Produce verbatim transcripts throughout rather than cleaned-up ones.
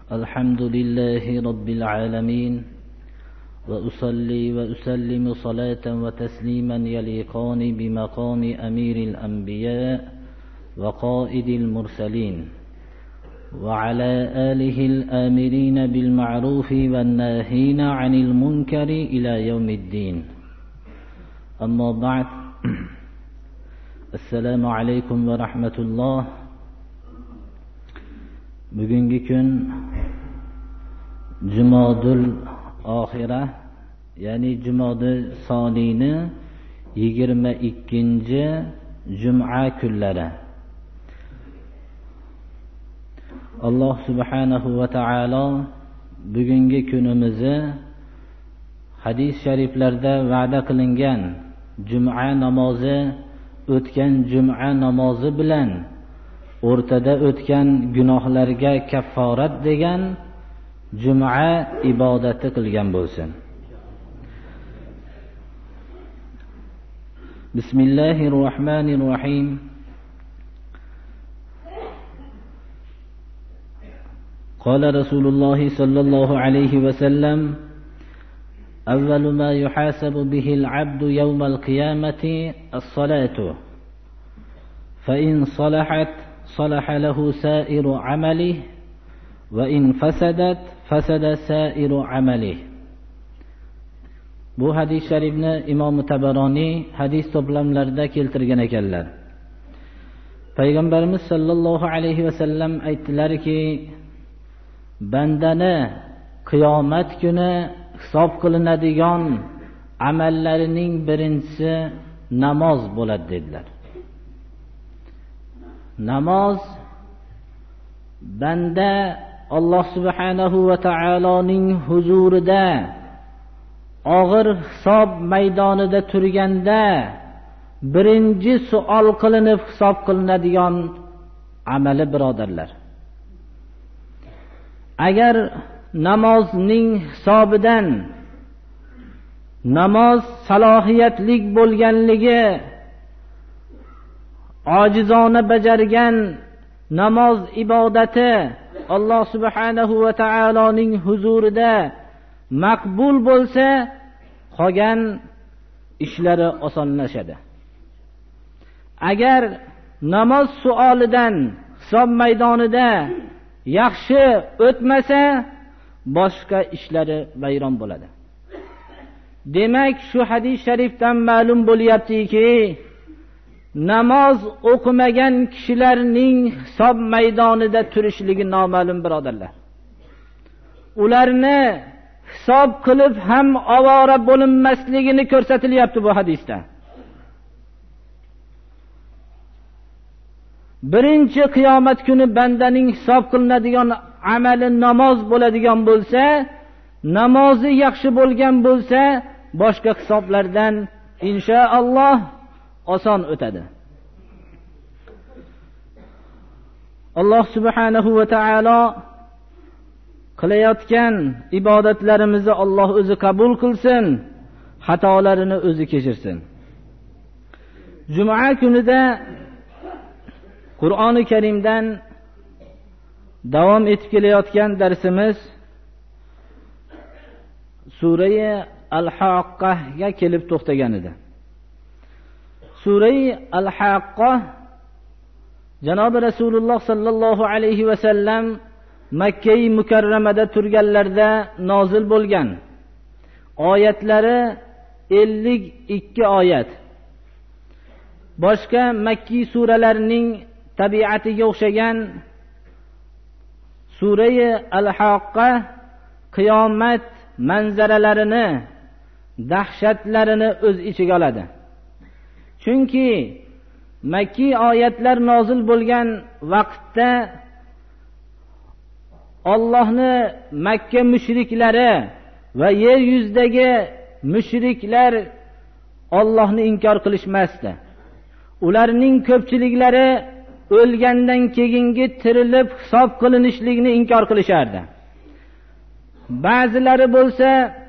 الحمد لله رب العالمين، وأصلي وأسلم صلاة وتسليما يليقان بمقام أمير الأنبياء وقائد المرسلين، وعلى آله الآمرين بالمعروف والناهين عن المنكر إلى يوم الدين. أما بعد، السلام عليكم ورحمة الله. Bugungi kun Jumadul Oxira, ya'ni Jumada soniyni yigirma ikkinchi Juma kunlari. Alloh subhanahu va taolo bugungi kunimizni hadis shariflarda va'da qilingan Juma namozi, o'tgan Juma namozi bilan o'rtada o'tgan gunohlarga kafforat degan Juma ibodati qilgan bo'lsin. Bismillahir Rahmanir Rahim. Qala Rasululloh sallallohu alayhi va sallam: "Awwalu ma yuhasabu bihi al-'abdu yawm al-qiyamati as-salatu. Fa in salahat صلح له سائر عمله وإن فسدت فسد سائر عمله." Bu hadis sharifni Imom Tabaroniy hadis to'plamlarida keltirgan ekanlar. Payg'ambarimiz sallallohu alayhi va sallam aytdilarki, bandani qiyomat kuni hisob qilinadigan amallarining birinchisi namoz bo'ladi dedilar. Namoz banda Alloh subhanahu va taoloning huzurida og'ir hisob maydonida turganda birinchi savol qilinib hisob qilinadigan amali, birodarlar. Agar namozning hisobidan namoz salohiyatlik bo'lganligi, ojizona bajargan namoz ibodati Alloh subhanahu va taoloning huzurida maqbul bo'lsa, qolgan ishlari osonlashadi. Agar namoz savolidan hisob maydonida yaxshi o'tmasa, boshqa ishlari vayron bo'ladi. Demak, shu hadis sharifdan ma'lum bo'lyaptiki, namoz o'qimagan kishilarning hisob maydonida turishligi noma'lum, birodarlar. Ularni hisob qilib ham ovora bo'linmasligini ko'rsatilyapti bu hadisda. Birinchi qiyomat kuni bandaning hisob qilinadigan amali namoz bo'ladigan bo'lsa, namozi yaxshi bo'lgan bo'lsa, boshqa hisoblardan inshaalloh oson o'tadi. Alloh subhanahu va taolo qilayotgan ibodatlarimizni Alloh o'zi qabul qilsin, xatolarini o'zi kechirsin. Juma kunida Qur'oni Karimdan davom etib kelayotgan darsimiz Sura Al-Haqqaga kelib to'xtagan edi. Sura Al-Haqqa Janobi Rasululloh sallallohu alayhi va sallam Makka mukarramada turganlarda nozil bo'lgan. Oyatlari ellik ikki oyat. Boshqa Makki suralarning tabiatiga o'xshagan Sura Al-Haqqa qiyomat manzaralarini, dahshatlarini o'z ichiga oladi. Chunki Makki oyatlar nozil bo'lgan vaqtda Allohni Makka mushriklari va yer yuzidagi mushriklar Allohni inkor qilishmasdi. Ularning ko'pchiliklari o'lgandan keyingi tirilib hisob qilinishligini inkor qilishardi. Ba'zilari bo'lsa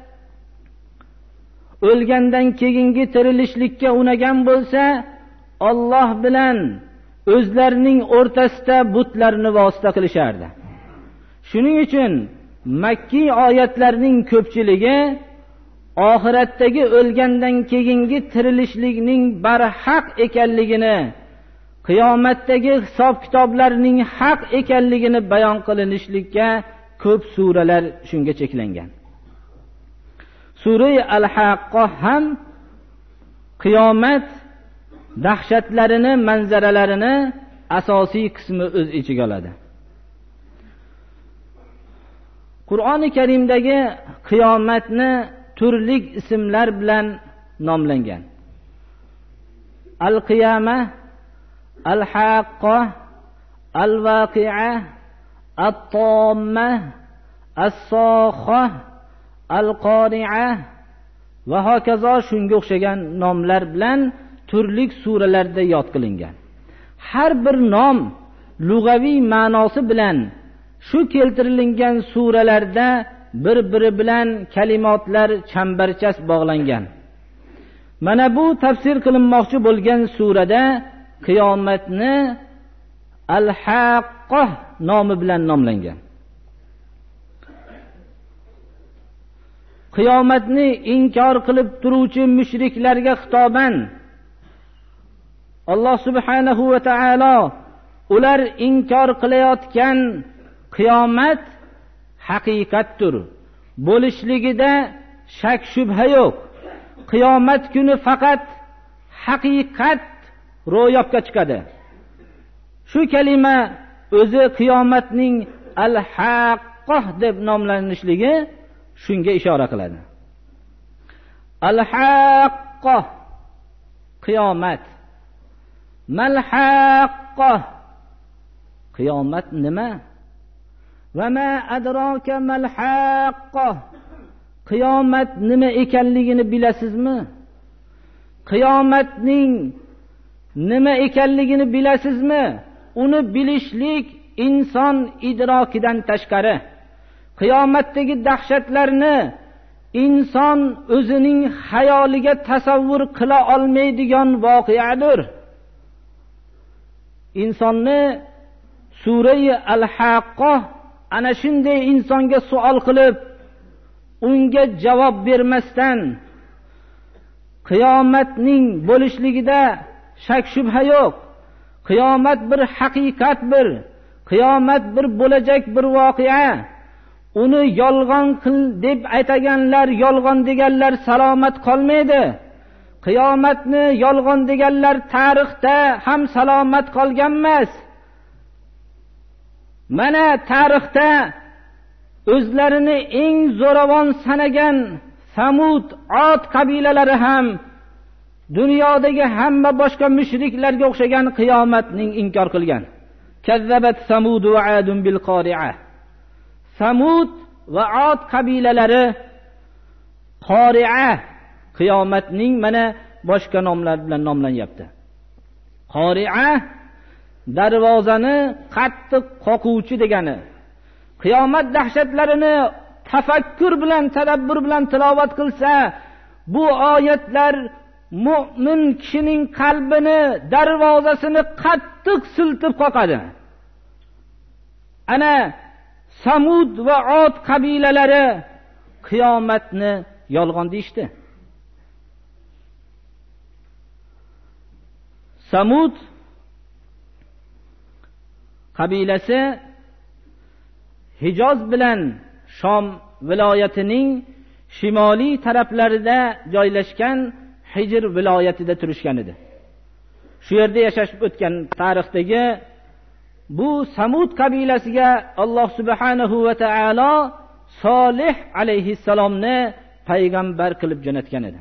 o'lgandan keyingi tirilishlikka unagan bo'lsa, Alloh bilan o'zlarining o'rtasida butlarni vosita qilishardi. Shuning uchun Makki oyatlarning ko'pchiligi oxiratdagi o'lgandan keyingi tirilishlikning barhaq ekanligini, qiyomatdagi hisob kitoblarning haq ekanligini bayon qilinishlikka ko'p suralar shunga cheklangan. Sura Al-Haqqo ham qiyomat dahshatlarini, manzaralarini asosiy qismi o'z ichiga oladi. Qur'oni Karimdagi qiyomatni turli ismlar bilan nomlangan. Al-Qiyamah, Al-Haqqo, Al-Waqi'a, At-Tamma, As-Sakha, Al-Qari'a va hokazo shunga o'xshagan nomlar bilan turli suralarda yod qilingan. Har bir nom lug'aviy ma'nosi bilan shu keltirilgan suralarda bir-biri bilan kalimatlar chambarchas bog'langan. Mana bu tafsir qilinmoqchi bo'lgan surada qiyomatni Al-Haqqo nomi bilan nomlangan. Qiyomatni inkor qilib turuvchi mushriklarga xitoban Alloh subhanahu va taolo ular inkor qilayotgan qiyomat haqiqatdir. Bo'lishligida shak shubha yo'q. Qiyomat kuni faqat haqiqat ro'yobga chiqadi. Shu kalima o'zi qiyomatning al-haqqo deb nomlanishligi shunga ishora qiladi. Al-haqqo qiyomat. Mal-haqqo qiyomat nima? Va ma adraka mal-haqqo qiyomat nima ekanligini bilasizmi? Qiyomatning nima ekanligini bilasizmi? Uni bilishlik inson idrokidan tashqari. Qiyomatdagi dahshatlarni inson o'zining xayoliga tasavvur qila olmaydigan voqeadir. Insonni Sura Al-Haqqo ana shunday insonga savol qilib, unga javob bermasdan qiyomatning bo'lishligida shak shubha yo'q. Qiyomat bir haqiqat bir, qiyomat bir bo'lajak bir voqea. Uni yolg'on qil deb aytaganlar, yolg'on deganlar salomat qolmaydi. Qiyomatni yolg'on deganlar tarixda ham salomat qolgan emas. Mana tarixda o'zlarini eng zo'ravon sanagan Samud, Ad qabilalari ham dunyodagi hamma boshqa mushriklarga o'xshagan qiyomatning inkor qilgan. Kazzabat Samud va Adun bil qari'a. Samud va Ad qabilalari qari'a qiyomatning mana boshqa nomlar bilan nomlanyapti. Qari'a darvozani qattiq qoquvchi degani. Qiyomat dahshatlarini tafakkur bilan, tadabbur bilan tilovat qilsa, bu oyatlar mu'min kishining qalbini, darvozasini qattiq siltib qoqadi. Ana Samud va Ad qabilalari qiyomatni yolg'on deyishdi. Samud qabilasi Hijoz bilan Shom viloyatining shimoliy taraflarida joylashgan Hijr viloyatida turishgan edi. Shu yerda yashashib o'tgan tarixdagi bu Samud qabilasiga Alloh subhanahu va taolo Solih alayhissalomni payg'ambar qilib jo'natgan edi.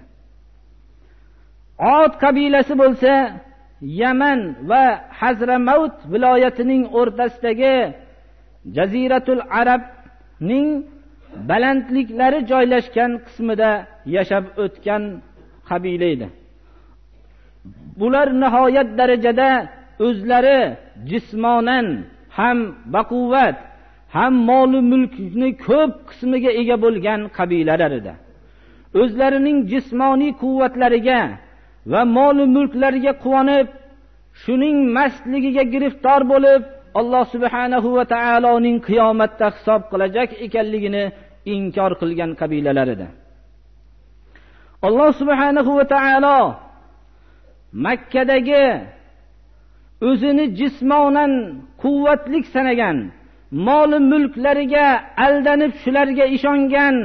Ad qabilasi bo'lsa Yaman va Hazramaut viloyatining o'rtasidagi Jaziratul Arabning balandliklari joylashgan qismida yashab o'tgan qabila edi. Bular nihoyat darajada o'zlari jismonan ham baquvvat, ham mol va mulkni ko'p qismiga ega bo'lgan qabilalar edi. O'zlarining jismoniy quvvatlariga va mol va mulklariga quvonib, shuning mastligiga giriftor bo'lib, Alloh subhanahu va taoloning qiyomatda hisob qilajak ekanligini inkor qilgan qabilalar edi. Alloh subhanahu va taolo Makkadagi o'zini jismonan quvvatlik sanagan, mol mulklariga aldanib shularga ishongan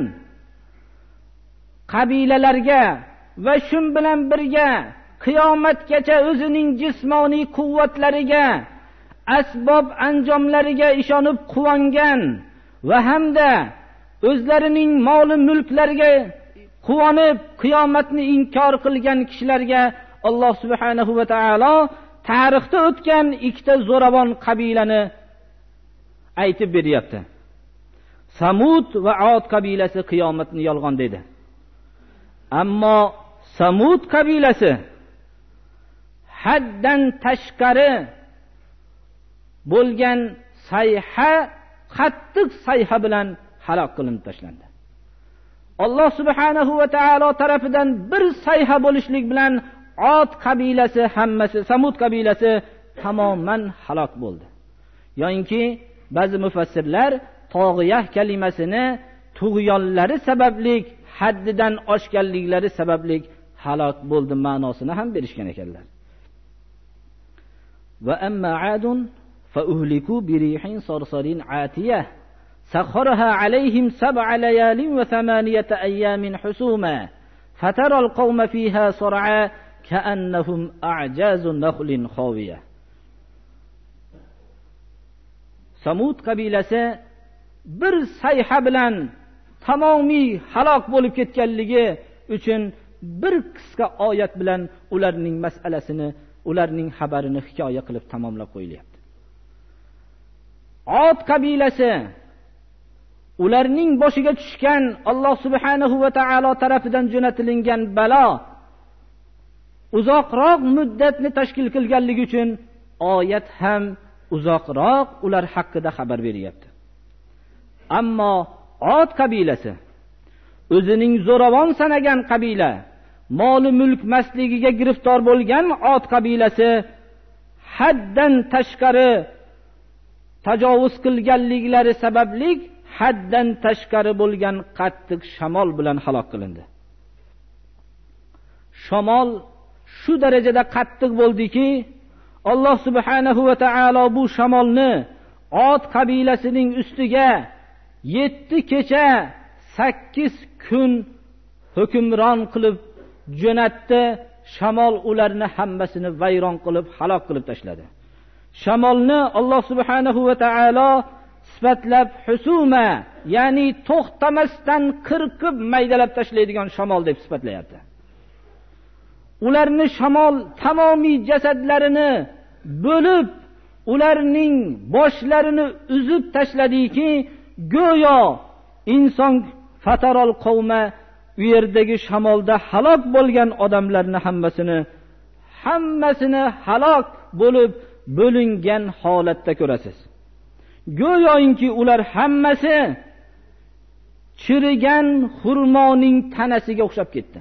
qabilalarga va shun bilan birga qiyomatgacha o'zining jismoniy quvvatlariga, asbob anjomlariga ishonib quvongan va hamda o'zlarining mol mulklariga quvonib qiyomatni inkor qilgan kishilarga Alloh subhanahu va taolo tarixda o'tgan ikkita zo'ravon qabilani aytib beryapti. Samud va Ad qabilasi qiyomatni yolg'on dedi. Ammo Samud qabilasi haddan tashqari bo'lgan sayha, qattiq sayha bilan halok qilinib tashlandi. Alloh subhanahu va taolo tarafidan bir sayha bo'lishlik bilan Ad qabilasi hammasi, Samud qabilasi tamoman halok bo'ldi. Yo'inki ba'zi mufassirlar tog'iyah kalimasini tug'yonlari sababli, haddidan oshganliklari sababli halok bo'ldi ma'nosini ham berishgan ekanlar. Va amma Adun fa uhliku bi rihin sarsarin atiyah sakharaha alayhim sab'a layalin wa thamaniyata ayamin husuma fatara al-qawma fiha sar'a ka'annahum a'jazu nakhlin khawiyah. Samud qabilasi bir sayha bilan tamomiy halok bo'lib ketganligi uchun bir qisqa oyat bilan ularning mas'alasini, ularning xabarini hikoya qilib tamomlab qo'yilyapti. Ad qabilasi ularning boshiga tushgan Alloh subhanahu va taolo tarafidan jo'natilgan balo uzoqroq muddatni tashkil qilganligi uchun oyat ham uzoqroq ular haqida xabar beryapti. Ammo Ad qabilasi o'zining zo'ravon sanagan qabila, mol mulk masligiga giriftor bo'lgan Ad qabilasi haddan tashqari tajovuz qilganliklari sababli haddan tashqari bo'lgan qattiq shamol bilan halok qilindi. Shamol shu darajada qattiq bo'ldiki, Alloh subhanahu va taolo bu shamolni Ad qabilasining ustiga yetti kecha sakkiz kun hukmron qilib jo'natdi. Shamol ularni hammasini vayron qilib halok qilib tashladi. Shamolni Alloh subhanahu va taolo sifatlab husuma, ya'ni to'xtamasdan qirqib maydalab tashlaydigan shamol deb sifatlayapti. Ularni shamol tamomiy jasadlarini bo'lib, ularning boshlarini uzib tashladiki, go'yo inson fatarol qavma u yerdagi shamolda halok bo'lgan odamlarni hammasini hammasini halok bo'lib bo'lingan holatda ko'rasiz. Go'yoki ular hammasi chirigan xurmoning tanasiga o'xshab ketdi.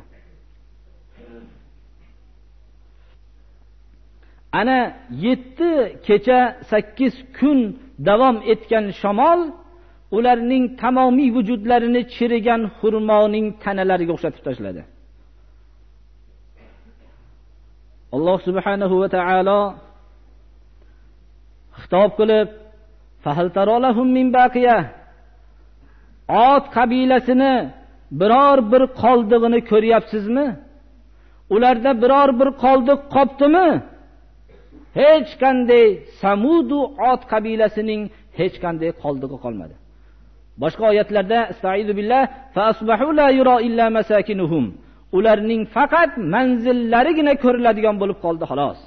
Ana yetti kecha sakkiz kun davom etgan shamol ularning tamomiy vujudlarini chirigan xurmoning tanalariga o'xshatib tashladi. Alloh subhanahu va taolo xitob qilib, "Fahal taralahum min baqiyah" Ad qabilasini biror bir qoldig'ini ko'ryapsizmi? Ularda biror bir qoldiq qoptimi? Hech qanday Samud va Ad qabilasining hech qanday qoldig'i qolmadi. Boshqa oyatlarda Estaizu billah fa asbahu la yura illa masakinuhum. Ularning faqat manzillarigina ko'riladigan bo'lib qoldi xolos.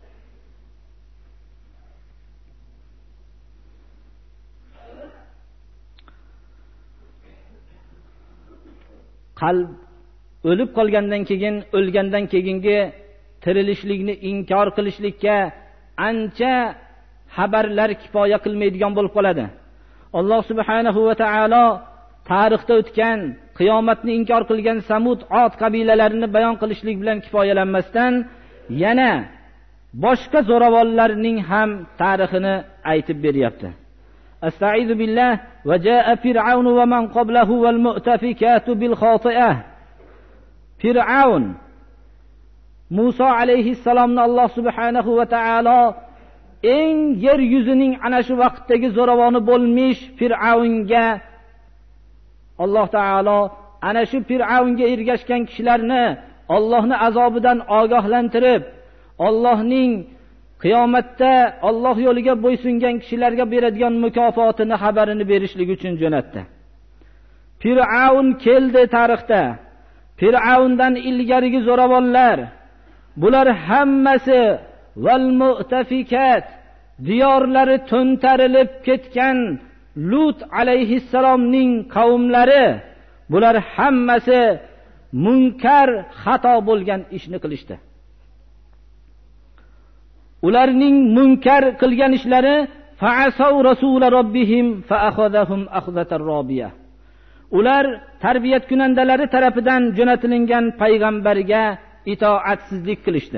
Qalb o'lib qolgandan keyin, o'lgandan keyingi tirilishlikni inkor qilishlikka ancha xabarlar kifoya qilmaydigan bo'lib qoladi. Alloh subhanahu va taolo tarixda o'tgan qiyomatni inkor qilgan Samud, Ad qabilalarini bayon qilishlik bilan kifoyalanmasdan yana boshqa zo'ravonlarning ham tarixini aytib beryapti. Astaizu billah va jaa fir'aun va man qablahu wal mu'tafikatu bil khati'ah. Fir'aun Musa alayhissalomni Alloh subhanahu va taolo eng yer yuzining ana shu vaqtdagi zo'ravoni bo'lmish Fir'aunga Alloh taolo ana shu Fir'aunga ergashgan kishilarni Allohning azobidan ogohlantirib, Allohning qiyomatda Alloh yo'liga bo'ysungan kishilarga beradigan mukofotini xabarini berishlik uchun jo'natdi. Fir'aun keldi tarixda. Fir'aundan ilgarigi zo'ravonlar, bular hammasi val mu'tafikat, diyorlari to'ntarilib ketgan Lut alayhissalomning qavmlari, bular hammasi munkar, xato bo'lgan ishni qilishdi. Ularning munkar qilgan ishlari fa'asaw rasul robbihim fa'akhadhahum akhzatar robiyah. Ular tarbiyat kunandalari tarafidan jo'natilgan payg'ambarga itoatsizlik qilishdi.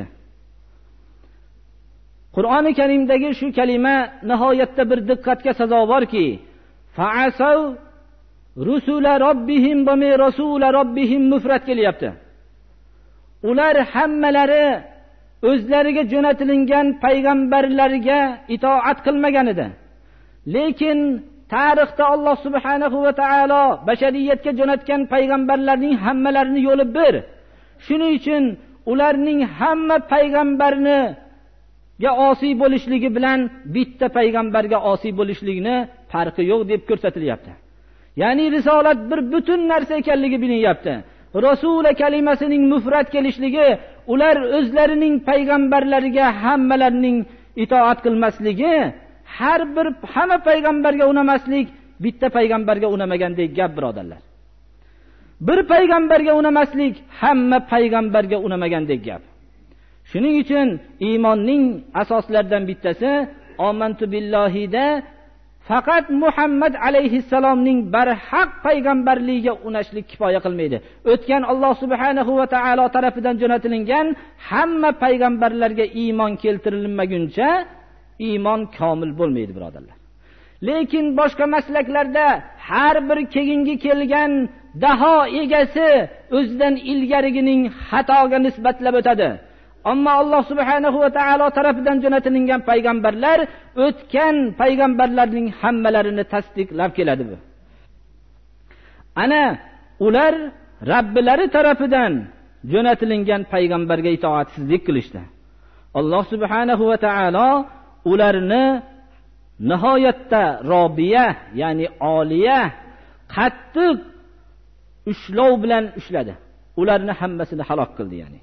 Qur'oni Karimdagi shu kalima nihoyatda bir diqqatga sazovorki, fa'asaw rusula robbihim va me rasula robbihim mufrad kelyapti. Ular hammalari o'zlariga jo'natilgan payg'ambarlarga itoat qilmagan edi. Lekin tarixda Alloh subhanahu va taolo bashariyatga jo'natgan payg'ambarlarning hammalarini yo'li bir. Shuning uchun ularning hamma payg'ambarni ga osiy bo'lishligi bilan bitta payg'ambarga osiy bo'lishlikni farqi yo'q deb ko'rsatilyapti. Ya'ni risolat bir butun narsa ekanligi bilinyapti. Rasul kalimasining mufrad kelishligi ular o'zlarining payg'ambarlariga hammalarining itoat qilmasligi, har bir hamma payg'ambarga unamaslik, bitta payg'ambarga unamagandek gap birodarlar. Bir payg'ambarga unamaslik, hamma payg'ambarga unamagandek gap. Shuning uchun iymonning asoslaridan bittasi omantu billahida faqat Muhammad alayhissalomning barhaq payg'ambarligiga unashlik kifoya qilmaydi. O'tgan Alloh subhanahu va taolo tarafidan jo'natilgan hamma payg'ambarlarga iymon keltirilmaguncha iymon komil bo'lmaydi birodarlar. Lekin boshqa maslaklarda har bir keyingi kelgan daho egasi o'zidan ilgarigining xatoga nisbatlab o'tadi. Ammo Alloh subhanahu va taolo tarafidan jo'natilgan payg'ambarlar o'tgan payg'ambarlarning hammalarini tasdiqlab keladi bu. Ana ular Rabbilari tarafidan jo'natilgan payg'ambarga itoatsizlik qilishdi. Alloh subhanahu va taolo ularni nihoyatda robiya, ya'ni oliya, qattiq ushlov bilan ushladi. Ularni hammasini halok qildi ya'ni.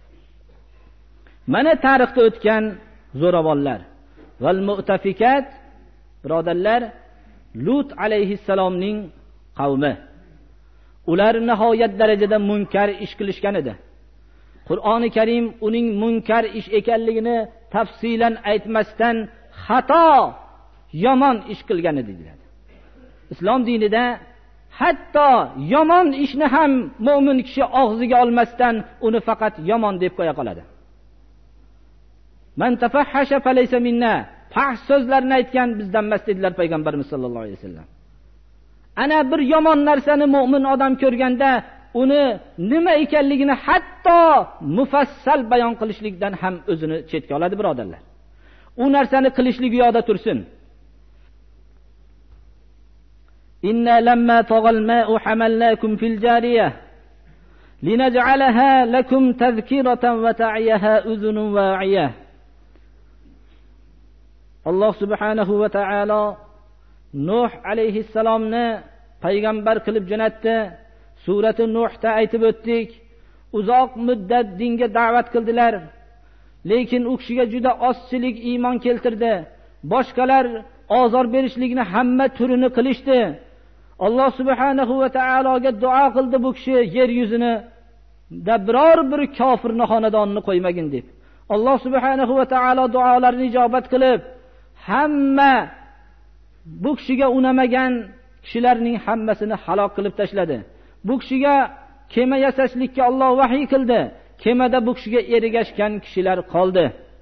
Mana tarixda o'tgan zo'ravonlar val mu'tafikat birodarlar Lut alayhissalomning qavmi. Ular nihoyat darajada munkar ish qilishgan edi. Qur'oni Karim uning munkar ish ekanligini tafsilan aytmasdan xato, yomon ish qilgan edi deyiladi. Islom dinida hatto yomon ishni ham mu'min kishi og'ziga olmasdan uni faqat yomon deb qo'ya qoladi. Man tafahhasha falaysa minna. Fahsh so'zlarni aytgan bizdan emas dedilar payg'ambarimiz sollallohu alayhi vasallam. Ana bir yomon narsani mu'min odam ko'rganda uni nima ekanligini hatto mufassal bayon qilishlikdan ham o'zini chetga oladi birodarlar. U narsani qilishlik yo'da tursin. Inna lamma tagal ma'u hamalnakum fil jariyah linaj'alaha lakum tadhkiratan wa ta'iyaha udhunun wa'iyah. Alloh subhanahu va taolo Nuh alayhissalomni payg'ambar qilib jo'natdi. Surati Nuhda aytib o'tdik. Uzoq muddat dinga da'vat qildilar. Lekin u kishiga juda ozchilik iymon keltirdi. Boshqalar ozor berishlikni hamma turini qilishdi. Alloh subhanahu va taologa duo qildi bu kishi yer yuzini da biror bir kofirni xonadonini qo'ymagin deb. Alloh subhanahu va taolo duolarini ijobat qilib hamma bu kishiga unamagan kishilarning hammasini halok qilib tashladi. Bu kishiga kema yasashlikka Alloh vahiy qildi. Kemada bu kishiga ergashgan kishilar qoldi.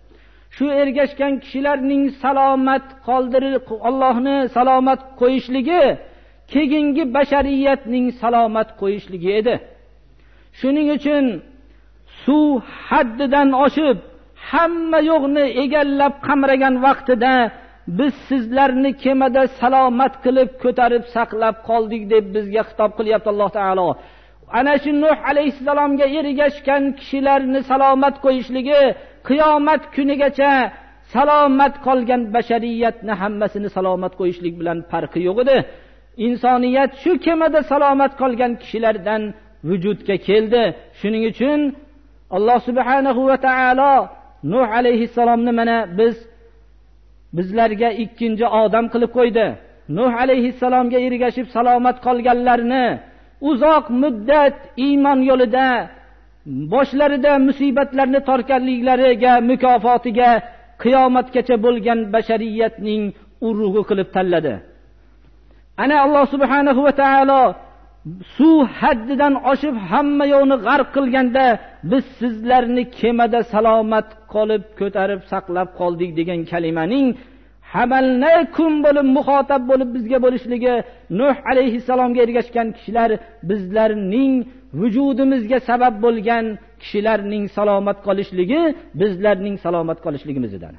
shu ergashgan kishilarning salomat qoldirib Allohning salomat qo'yishligi keyingi bashariyatning salomat qo'yishligi edi. Shuning uchun suv haddidan oshib hamma yo'qni egallab qamragan vaqtida biz sizlarni kemada salomat qilib ko'tarib saqlab qoldik deb bizga xitob qilyapti Alloh taolo. Ana shu Nuh alayhisalomga ergashgan kishilarni salomat qo'yishligi qiyomat kunigacha salomat qolgan bashariyatni hammasini salomat qo'yishlik bilan farqi yo'q edi. İnsaniyat shu kemada salomat qolgan kishilardan vujudga keldi. Shuning uchun Alloh subhanahu va taolo Nuh alayhisalomni mana biz bizlarga ikkinchi odam qilib qo'ydi. Nuh alayhisalomga ergashib salomat qolganlarni uzoq muddat iymon yo'lida boshlarida musibatlarni tortganliklariga mukofotiga qiyomatgacha bo'lgan bashariyatning urug'i qilib tanladi. Ana Alloh subhanahu va taolo suv haddidan oshib hamma yo'qni g'arq qilganda biz sizlarni kemada salomat qolib ko'tarib saqlab qoldik degan kalimaning hamalna kun bo'lib muxotab bo'lib bizga bo'lishligi, Nuh alayhisalomga ergashgan kishilar bizlarning vujudimizga sabab bo'lgan kishilarning salomat qolishligi bizlarning salomat qolishligimizdan.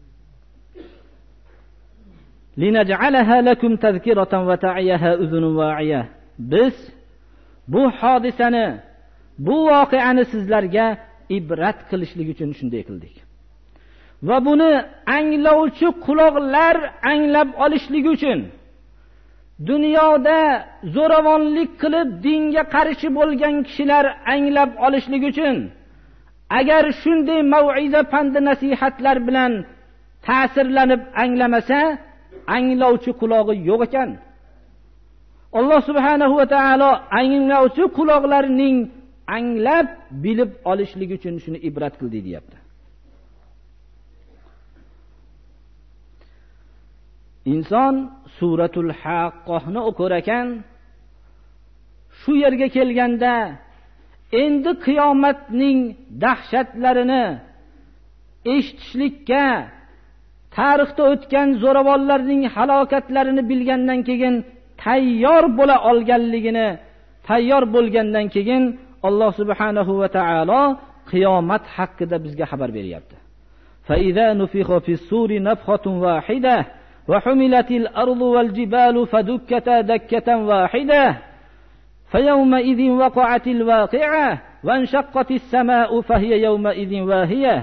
linaj'alaha lakum tazkiratan va ta'iyaha uzunun wa'iyah. Biz bu hodisani, bu voqeani sizlarga ibrat qilishlik uchun shunday qildik. Va buni anglovchi quloqlar anglab olishligi uchun, dunyoda zo'ravonlik qilib dinga qarshi bo'lgan kishilar anglab olishligi uchun, agar shunday mau'iza pand nasihatlar bilan ta'sirlanib anglamasa, anglovchi quloqi yo'q ekan. Alloh subhanahu va taolo anglovchi quloqlarning anglab bilib olishligi uchun shuni ibrat qildi deyapti. Inson suratul Haqqohni o'qir ekan, shu yerga kelganda endi qiyomatning dahshatlarini eshitishlikka, tarixda o'tgan zo'ravonlarning halokatlarini bilgandan keyin tayyor bo'la olganligini, tayyor bo'lgandan keyin Alloh subhanahu va taolo qiyomat haqida bizga xabar beryapti. Fa idza nufikha fis-suri nafhatun wahidah va humilatil ardu wal jibalu fadukkata dakkatan wahidah fa yawma idhin waqa'atil waqi'ah wa anshaqqatis samaa'u fa hiya yawma idhin wahiyah.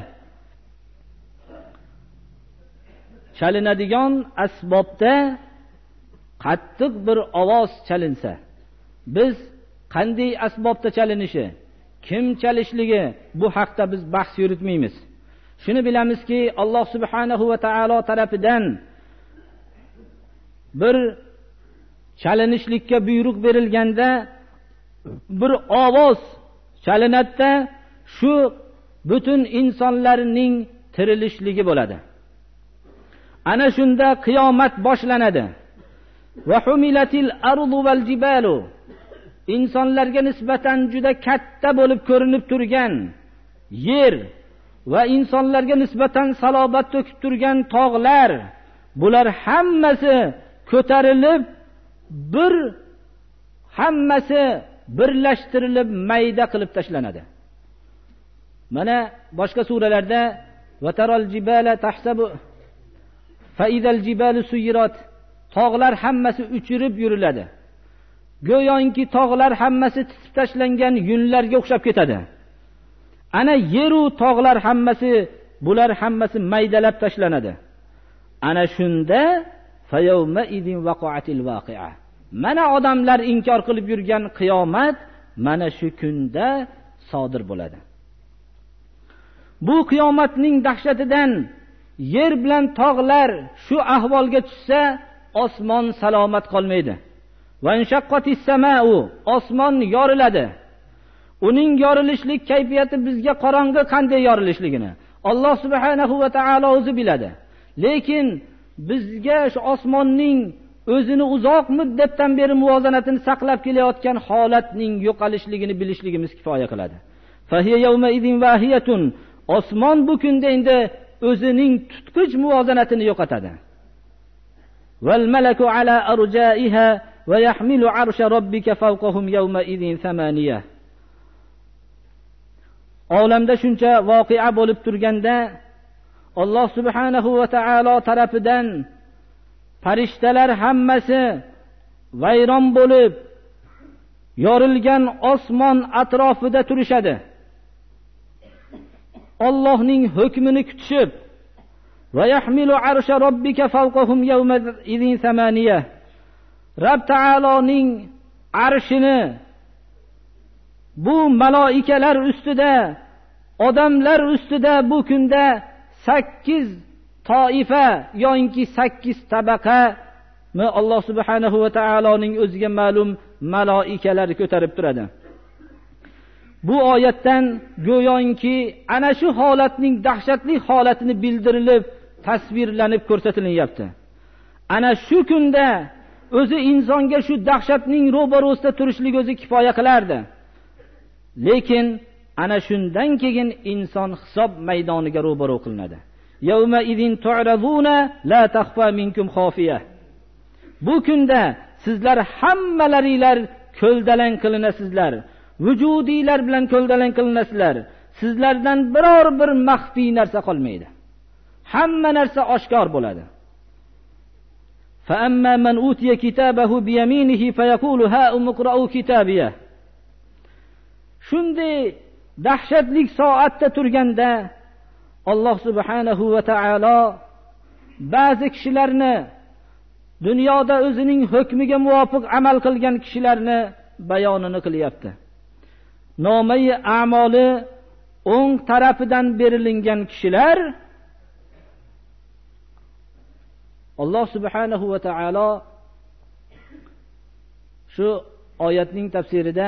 Chalinadigan asbobda qattiq bir ovoz chalinsa, biz qanday asbobda chalinishi, kim chalishligi bu haqda biz bahs yuritmaymiz. Shuni bilamizki, Alloh subhanahu va taolo tarafidan bir chalinishlikka buyruq berilganda bir ovoz chalinadida, shu butun insonlarning tirilishligi bo'ladi. Ana shunda qiyomat boshlanadi. Va humilatil ardu val jibalu, insonlarga nisbatan juda katta bo'lib ko'rinib turgan yer va insonlarga nisbatan salobat to'kib turgan tog'lar, bular hammasi ko'tarilib, bir hammasi birlashtirilib mayda qilib tashlanadi. Mana boshqa suralarda va taral jibala tahsabu fa idal jibalu suyirat, tog'lar hammasi uchirib yuriladi. Go'yoki tog'lar hammasi titib tashlangan yunlarga o'xshab ketadi. Ana yeru tog'lar hammasi, bular hammasi maydalab tashlanadi. Ana shunda fa yawma idin waqa'atil waqi'ah. Mana odamlar inkor qilib yurgan qiyomat mana shu kunda sodir bo'ladi. Bu qiyomatning dahshatidan yer bilan tog'lar shu ahvolga tushsa, osmon salomat qolmaydi. Va inshaqqatis samaa'u, osmon yoriladi. Uning yorilishlik kayfiyati bizga qorong'i qanday yorilishligini Alloh subhanahu va taolo o'zi biladi. Lekin bizga shu osmonning o'zini uzoq muddatdan beri muvozanatini saqlab kelayotgan holatning yo'qolishligini bilishligimiz kifoya qiladi. Fa hiya yawma idin wahiyatun, osmon bu kunda endi o'zining tutqich muvozanatini yo'qotadi. Val malaku ala arjaiha va yahmilu arsha robbika fawqahum yawma idin thamaniya. Olamda shuncha voqea bo'lib turganda Alloh subhanahu va taolo tarafidan farishtalar hammasi vayron bo'lib yorilgan osmon atrofida turishadi. Allohning hukmini kutishib va yahmilu arsha robbika fawqahum yawma idin thamaniya. Rabb taoloning arshini bu maloikalar ustida, odamlar ustida bu kunda sakkiz toifa yoki sakkiz tabaqa mi Alloh subhanahu va taoloning o'ziga ma'lum maloikalar ko'tarib turadi. Bu oyatdan go'yoki ana shu holatning dahshatli holatini bildirilib, tasvirlanib ko'rsatilyapti. Ana shu kunda o'zi insonga shu dahshatning ro'barosida turishlik o'zi kifoya qilardi. Lekin ana shundan keyin inson hisob maydoniga ro'baro qilinadi. Yawma idin tu'raduna la takhfa minkum khafiyah. Bu kunda sizlar hammalaringlar ko'ldalang qilinasizlar. Vujudiylar bilan ko'ldalang qilinasizlar. Sizlardan biror bir maxfiy narsa qolmaydi. Hamma narsa oshkor bo'ladi. Fa amma man utiya kitabahu bi yaminihi fayaqulu ha umqra'u kitabiyah. Shunday dahshatli soatda turganda Alloh subhanahu va taolo ba'zi kishilarni dunyoda o'zining hukmiga muvofiq amal qilgan kishilarni bayonini qilyapti. Nomai a'moli o'ng tarafidan berilingan kishilar Alloh subhanahu va taolo shu oyatning tafsirida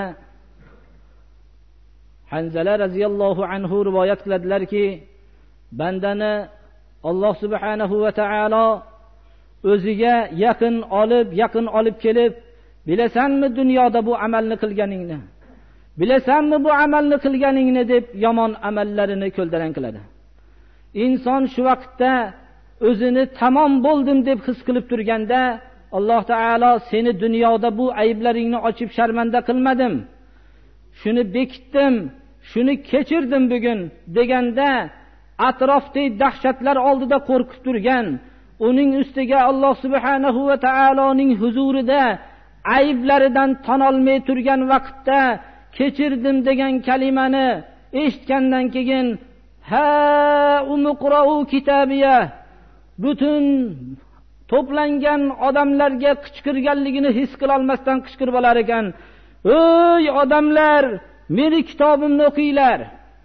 Hanzala radhiyallohu anhu rivoyat qiladilarki, bandani Alloh subhanahu va taolo o'ziga yaqin olib, yaqin olib kelib, bilasanmi dunyoda bu amalni qilganingni? Bilasanmi bu amalni qilganingni deb yomon amallarini ko'ldalang qiladi. Inson shu vaqtda o'zini tamom bo'ldim deb his qilib turganda, Alloh taolo seni dunyoda bu ayblaringni ochib sharmanda qilmadim. Shuni bekitdim, shuni kechirdim bugun deganda atrofdagi dahshatlar oldida qo'rqib turgan, uning ustiga Alloh subhanahu va taoloning huzurida ayblaridan tonolmay turgan vaqtda kechirdim degan kalimani eshitgandan keyin ha umqra'u kitabiya, butun to'plangan odamlarga qichqirganligini his qila olmasdan qichqirib olar ekan. Ey odamlar, meni kitobimni o'qinglar.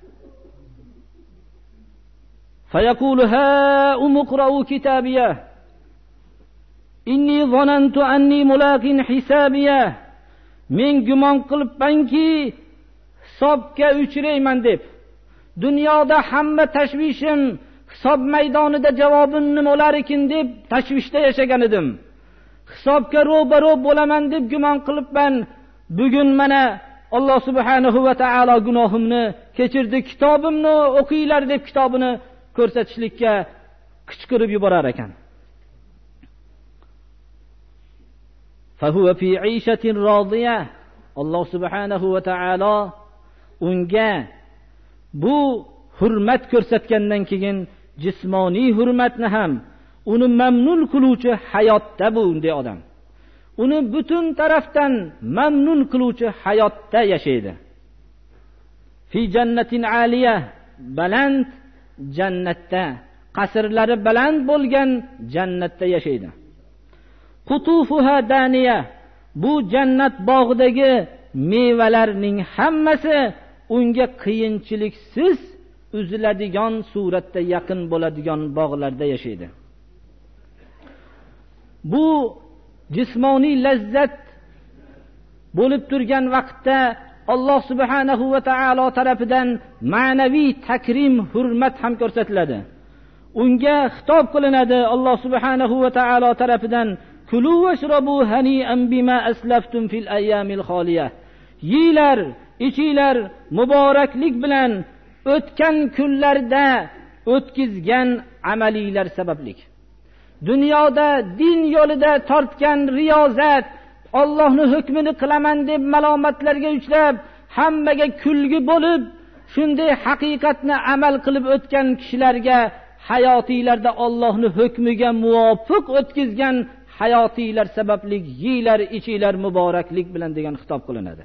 Fayaqulu ha umqra'u kitabiya inni zonantu anni mulaqin hisabiya. Men gumon qilibmanki hisobga uchrayman deb. Dunyoda hamma tashvishim hisob maydonida javobim nima bo'lar ekan deb tashvishda yashagan edim. Hisobga ro'baro bo'laman deb gumon qilibman. Bugun mana Alloh subhanahu va taolo gunohimni kechirdi, kitobimni o'qinglar deb kitobini ko'rsatishlikka qichqirib yuborar ekan. Fahuwa fi 'ishatin radiyah. Alloh subhanahu va taolo unga bu hurmat ko'rsatgandan keyin jismoniy hurmatni ham uni mamnun qiluvchi hayotda bu unday odam. Uni butun tarafdan mamnun qiluvchi hayotda yashaydi. Fi jannatin aliyah, baland jannatda, qasrlari baland bo'lgan jannatda yashaydi. Qutufuha daniya, bu jannat bog'idagi mevalarning hammasi unga qiyinchiliksiz uziladigan suratda yaqin bo'ladigan bog'larda yashaydi. Bu jismoniy lazzat bo'lib turgan vaqtda Alloh subhanahu va taolo tarafidan ma'naviy takrim, hurmat ham ko'rsatiladi. Unga xitob qilinadi Alloh subhanahu va taolo tarafidan kulu washrabu hani'an bima aslaftum fil ayyamil xoliyah. Yeylar, ichinglar muboraklik bilan o'tgan kunlarda o'tkizgan amaliylar sababli. Dunyoda din yo'lida tortgan riyozat, Allohning hukmini qilaman deb malomatlarga uchrab, hammaga kulgi bo'lib, shunday haqiqatni amal qilib o'tgan kishilarga hayotiylarda Allohning hukmiga muvofiq o'tkazgan hayotiylar sababli yeylar, ichinglar muboraklik bilan degan xitob qilinadi.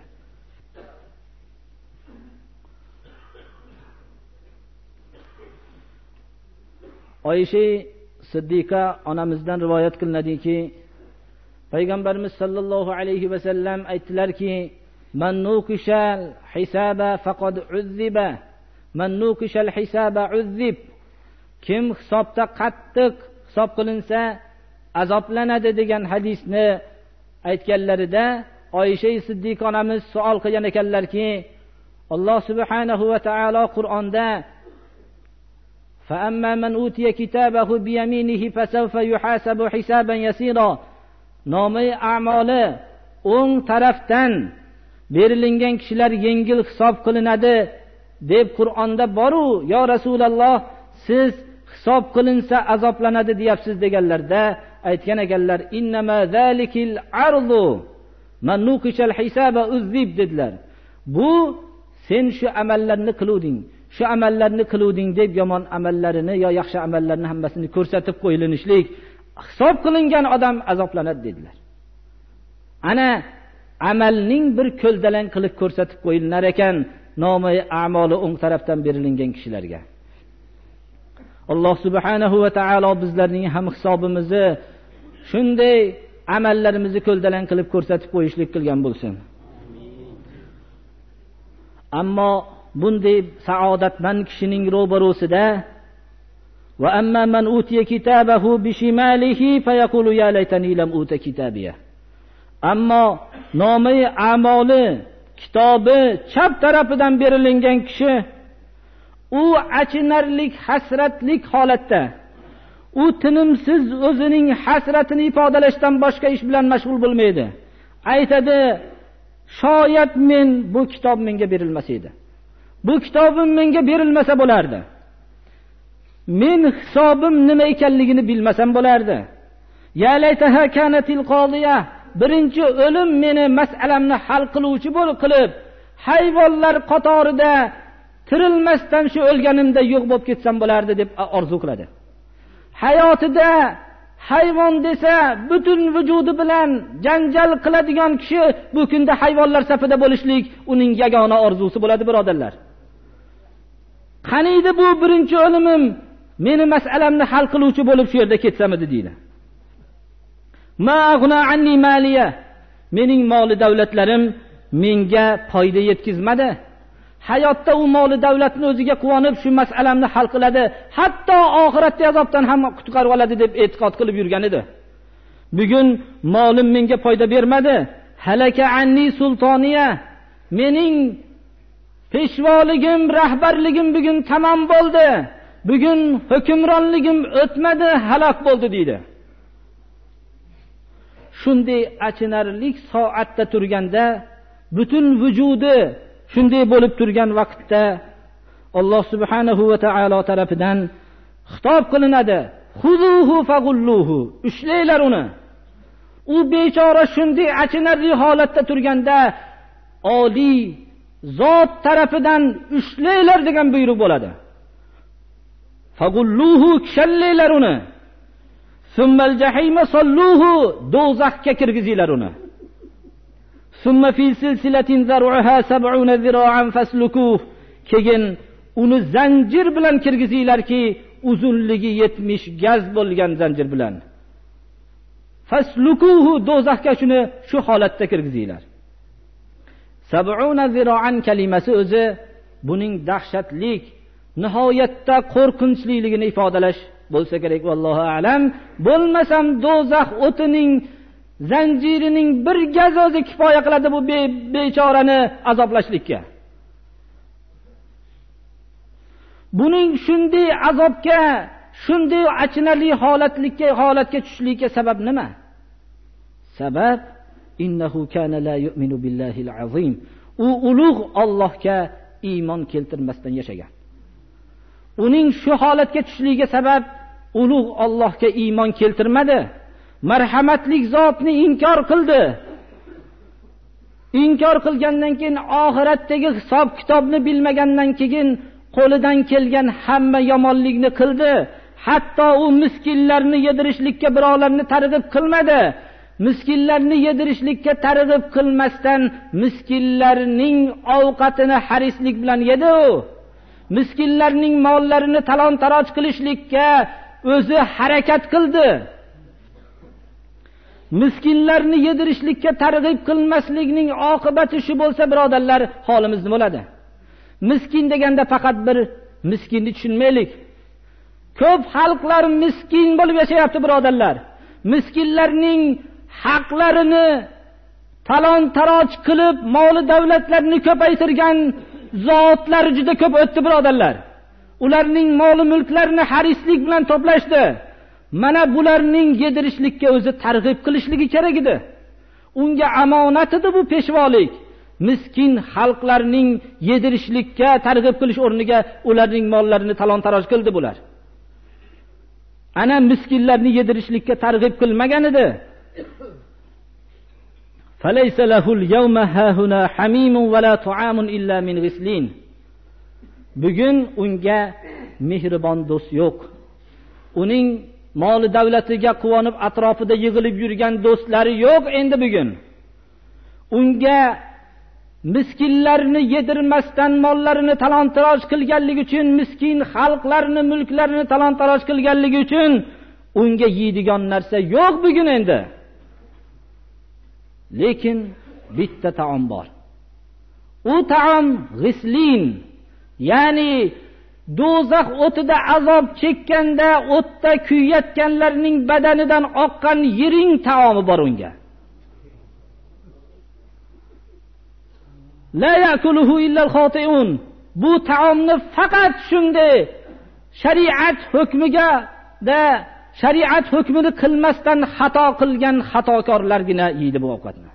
Oysha Siddiqa onamizdan rivoyat qilinadiki, Payg'ambarimiz sallallohu alayhi va sallam aytdilarki, "Man nuqishal hisaba faqad uzziba, man nuqishal hisaba uzzib." Kim hisobda qattiq hisob qilinsa azoblanadi degan hadisni aytganlarida Oysha Siddiqa onamiz savol qilgan ekanlarki, Alloh subhanahu va taolo Qur'onda فَأَمَّا مَنْ أُوتِيَ كِتَابَهُ بِيَمِينِهِ فَسَوْفَ يُحَاسَبُ حِسَابًا يَسِيرًا nomi a'moli o'ng tarafdan berilingan kishilar yengil hisob qilinadi deb Qur'onda boru, yo Rasululloh siz hisob qilinsa azoblanadi deyapsiz deganlarda aytgan ekanlar, innama zalikil ardu man nuqishal hisaba uzzib dedilar. Bu sen shu amallarni qiluvding, shu amallarni qiluvding deb yomon amallarini yo yaxshi amallarni hammasini ko'rsatib qo'yilinishlik, hisob qilingan odam azoblanadi dedilar. Ana amalning bir ko'ldalang qilib ko'rsatib qo'yilinar ekan nomi a'moli o'ng tarafdan berilingan kishilarga. Alloh subhanahu va taolo bizlarning ham hisobimizni shunday amallarimizni ko'ldalang qilib ko'rsatib qo'yishlik qilgan bo'lsin. Ammo bunday saodatmand kishining ro'barosida va amma man utiya kitabahu bishimalihi fayaqulu ya laytani lam uta kitabiya. Ammo nomi a'moli kitobi chap tarafidan berilingan kishi u achinarlik, hasratlik holatda, u tinimsiz o'zining hasratini ifodalashdan boshqa ish bilan mashg'ul bo'lmaydi. Aytadi, shoyat men bu kitob menga berilmas edi. Bu kitobim menga berilmasa bo'lardi. Men hisobim nima ekanligini bilmasam bo'lardi. Ya laytaha kanatil qodiya. Birinchi o'lim meni mas'alamni hal qiluvchi bo'lib qilib, hayvonlar qatorida tirilmasdan shu o'lganimda yo'q bo'lib ketsam bo'lardi deb orzu qiladi. Hayotida hayvon desa butun vujudi bilan janjal qiladigan kishi bu kunda hayvonlar safida bo'lishlik uning yagona orzusi bo'ladi, birodarlar. Qaniydi bu birinchi o'limim meni mas'alamni hal qiluvchi bo'lib shu yerda ketsam edi deydi. Ma aghna anni maliya. Mening moli davlatlarim menga foyda yetkazmadi. Hayotda u moli davlatni o'ziga quvonib shu mas'alamni hal qiladi, hatto oxiratda azobdan ham qutqarib oladi deb e'tiqod qilib yurgan edi. Bugun molim menga foyda bermadi. Halaka anni sultoniya. Mening peshvoligim, rahbarligim bugun tamom bo'ldi. Bugun hukmronligim o'tmadi, halok bo'ldi deydi. Shunday achinarlik soatda turganda, butun vujudi shunday bo'lib turgan vaqtda Alloh subhanahu va taolo tarafidan xitob qilinadi. Xuzuhu fagulluhu. Ushlanglar uni. U bechora shunday achinarli holatda turganda oliy zot tarafidan ushlanglar degan buyruq bo'ladi. Fagulluhu, kishallanglar uni. Summal jahima salluhu, do'zaxga kirgizinglar uni. Summa fi silsilatin zar'uha sab'una zira'an faslukuh. Keyin uni zanjir bilan kirgizinglarki, uzunligi yetmish gaz bo'lgan zanjir bilan. Faslukuhu, do'zaxga shuni shu holatda kirgizinglar. sab'una zira'an kalimasi o'zi buning dahshatlik, nihoyatda qo'rqinchliligini ifodalash bo'lsa kerak, vallohu a'lam. Bo'lmasam do'zax o'tining zanjirining bir gaz o'zi kifoya qiladi bu be, bechorani azoblashlikka. Buning shunday azobga, shunday achinarli holatlikka, holatga tushishlikka sabab nima? Sabab innahu kana la yu'minu billahil azim. U ulug' Allohga iymon keltirmasdan yashagan. uning shu holatga tushishligiga sabab ulug' Allohga iymon keltirmadi. Marhamatlik zotni inkor qildi. Inkor qilgandan keyin oxiratdagi hisob kitobni bilmagandan keyin qo'lidan kelgan hamma yomonlikni qildi. Hatto u miskinlarni yedirishlikka birovlarni targ'ib qilmadi. Miskinlarni yedirishlikka targ'ib qilmasdan miskinlarning ovqatini harislik bilan yedi u. Miskinlarning mollarini talon-taroj qilishlikka o'zi harakat qildi. Miskinlarni yedirishlikka targ'ib qilmaslikning oqibati shu bo'lsa, birodarlar, holimiz nima bo'ladi? Miskin deganda faqat bir miskinni tushunmaylik. Ko'p xalqlar miskin bo'lib yashayapti, birodarlar. Miskinlarning haqlarini talon-taroj qilib, mol davlatlarni ko'paytirgan zotlar juda ko'p o'tdi, birodarlar. Ularning mol mulklarini harislik bilan to'plashdi. Mana bularning yedirishlikka o'zi targ'ib qilishligi kerak edi. Unga amonat edi bu peshvolik. Miskin xalqlarning yedirishlikka targ'ib qilish o'rniga ularning mollarini talon-taroj qildi bular. Ana miskinlarni yedirishlikka targ'ib qilmagan edi. Falaysa lahul yawma hahuna hamimun va la ta'amun illa min ghislin. Bugun unga mehribon do'st yo'q. Uning moli davlatiga quvonib atrofida yig'ilib yurgan do'stlari yo'q endi bugun. Unga miskinlarni yedirmasdan mollarini talon-taroj qilganligi uchun, miskin xalqlarni mulklarini talon-taroj qilganligi uchun unga yeydigan narsa yo'q bugun endi. Lekin bitta taom bor. U taom g'islin, ya'ni do'zax o'tida azob chekkanda o'tda kuyayotganlarning badanidan oqqan yiring taomi bor unga. La yakuluhu illa al-khoti'un. Bu taomni faqat shunday shariat hukmiga da shariat hukmini qilmasdan xato qilgan xatokorlargina yeydi bu ovqatni.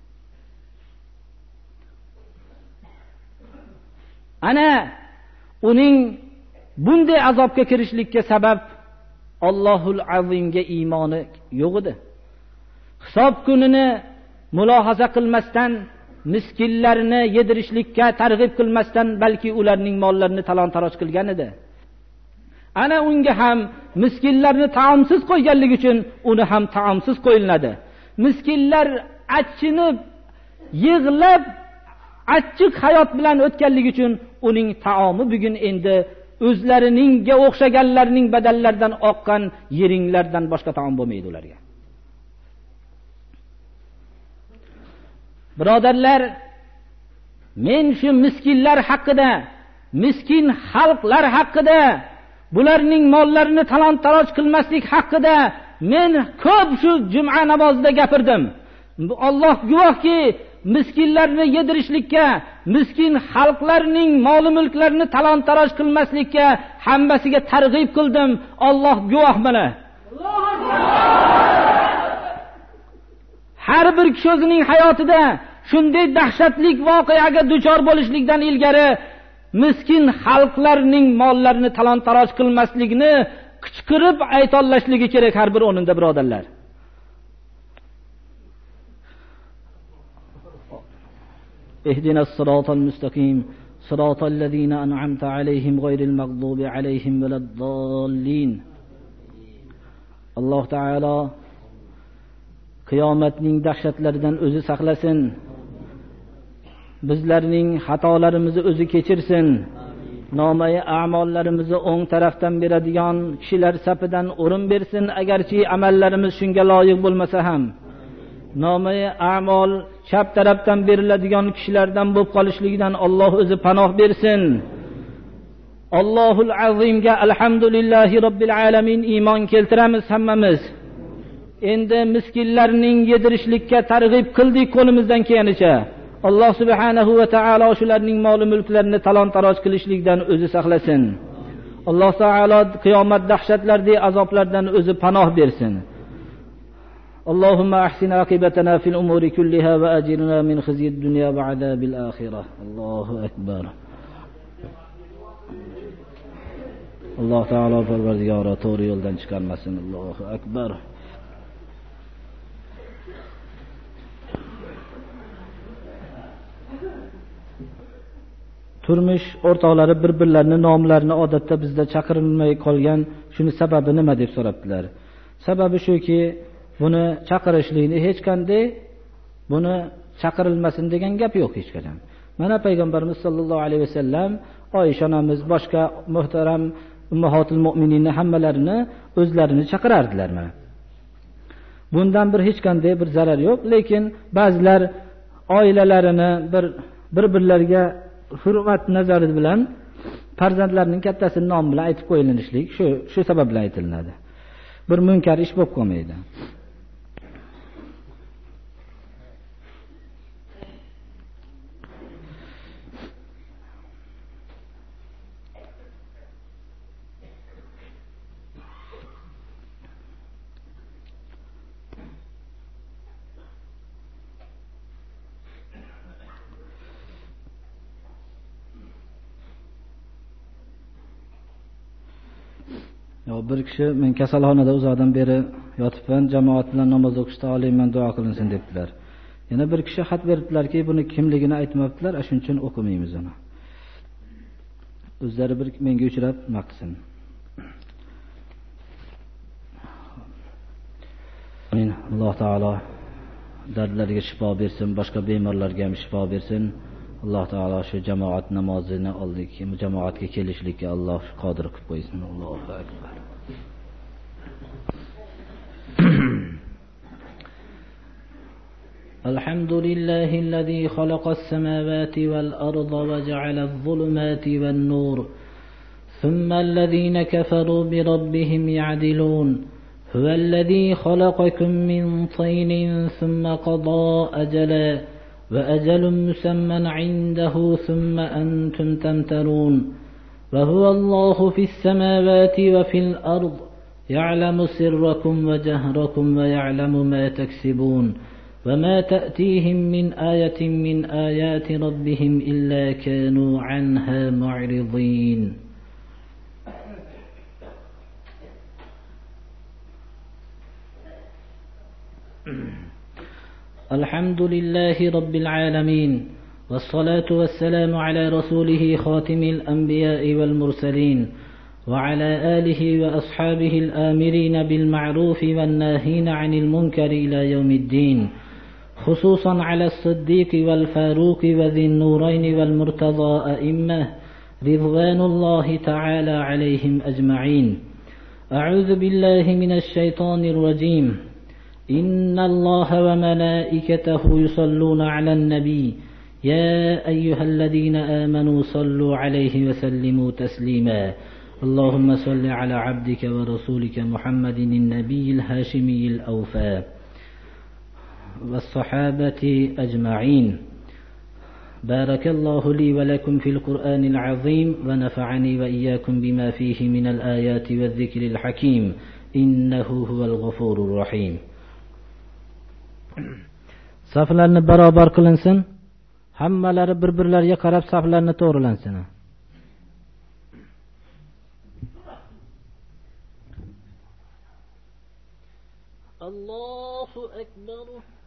Ana uning bunday azobga kirishlikka sabab Allohul Azimga iymoni yo'q edi. Hisob kunini mulohaza qilmasdan, miskinlarni yedirishlikka targ'ib qilmasdan, balki ularning mollarini talon-taroj qilgan edi. Ana unga ham miskinlarni taomsiz qo'yganligi uchun uni ham taomsiz qo'yiladi. Miskinlar achinib, yig'lab, achchiq hayot bilan o'tganligi uchun uning taomi bugun endi o'zlariningga o'xshaganlarning badallaridan oqqan yeringlardan boshqa taom bo'lmaydi ularga. Birodarlar, men shu miskinlar haqida, miskin xalqlar haqida, bularning mollarini talon-taroj qilmaslik haqida men ko'p shu juma namozida gapirdim. Alloh guvohki, miskinlarni yedirishlikka, miskin xalqlarning mol mulklarini talon-taroj qilmaslikka hammasiga targ'ib qildim. Alloh guvoh mana. Har bir kishi o'zining hayotida shunday dahshatli voqeaga duchor bo'lishlikdan ilgari miskin xalqlarning mollarini talon-taroj qilmaslikni qichqirib aytollashligi kerak har bir o'rinda, birodarlar. Ihdinas siratal mustaqim, siratal ladzina an'amta alayhim ghayril maghdubi alayhim valaddallin. Alloh taolo qiyomatning dahshatlaridan o'zi saqlasin. Bizlarning xatolarimizni o'zi kechirsin. Nomai a'mollarimizni o'ng tarafdan beradigan kishilar safidan o'rin bersin, agarchi amallarimiz shunga loyiq bo'lmasa ham. Nomai a'mol chap tarafdan beriladigan kishilardan bo'lib qolishligidan Alloh o'zi panoh bersin. Allohul Azimga alhamdulillahi robbil alamin iymon keltiramiz hammamiz. Endi miskinlarning yedirishlikka targ'ib qildik qo'limizdan kelganicha. Alloh subhanahu va taolo shularning mol mulklarini talon-taroj qilishlikdan o'zi saqlasin. Alloh taolo qiyomat dahshatlaridagi azoblardan o'zi panoh bersin. Allahumma ahsin aqibatana fil umuri kulliha va ajirna min khizyid dunya va azabil akhirah. Allohu akbar. Alloh taolo Parvardigori to'g'ri yo'ldan chiqarmasin. Allohu akbar. Turmush o'rtoqlari bir-birlarining nomlarini odatda bizda chaqirilmay qolgan, shuni sababi nima deb so'rabdilar. Sababi shuki, buni chaqirishlikni hech qanday buni chaqirilmasin degan gap yo'q hech qachon. Mana payg'ambarimiz sollallohu alayhi vasallam Oysha onamiz boshqa muhtaram ummahatul mu'mininning hammalarini o'zlarini chaqirardilar mana. Bundan bir hech qanday bir zarar yo'q, lekin ba'zilar oilalarini bir bir-birlariga hurmat nazari bilan farzandlarining kattasining nomi bilan aytib qo'yilishlik shu shu sabab bilan aytilinadi. Bir munkar ish bo'lib qolmaydi. Bir kishi men kasalxonada uzoqdan beri yotibman, jamoat bilan namoz o'qishda olayman, duo qilinsin debdilar. Yana bir kishi xat beribdilarki, buni kimligini aytmabdilar, shuning uchun o'qimaymiz uni. O'zlari bir menga uchrab maqsin. Amin. Alloh taolo dardlarga shifo bersin, boshqa bemorlarga ham shifo bersin. Alloh taolo shu jamoat namozini oldik, jamoatga kelishlikka Alloh qodir qilib qo'ysin. Allohu akbar. الحمد لله الذي خلق السماوات والأرض وجعل الظلمات والنور ثم الذين كفروا بربهم يعدلون هو الذي خلقكم من طين ثم قضى أجلا وأجل مسمى عنده ثم أنتم تمترون وهو الله في السماوات وفي الأرض يعلم سركم وجهركم ويعلم ما تكسبون وما تأتيهم من آية من آيات ربهم إلا كانوا عنها معرضين. الحمد لله رب العالمين والصلاة والسلام على رسوله خاتم الأنبياء والمرسلين وعلى آله وأصحابه الآمرين بالمعروف والناهين عن المنكر إلى يوم الدين، خصوصا على الصديق والفاروق وذي النورين والمرتضى أئمة رضوان الله تعالى عليهم أجمعين. أعوذ بالله من الشيطان الرجيم. إن الله وملائكته يصلون على النبي يا أيها الذين آمنوا صلوا عليه وسلموا تسليما. اللهم صل على عبدك ورسولك محمد النبي الهاشمي الأوفى والصحابة أجمعين. بارك الله لي ولكم في القرآن العظيم ونفعني وإياكم بما فيه من الآيات والذكر الحكيم إنه هو الغفور الرحيم. Saflarni barobar qilinsin. Hammalari bir-birlariga qarab saflarni to'g'rilansin. Allahu akbar.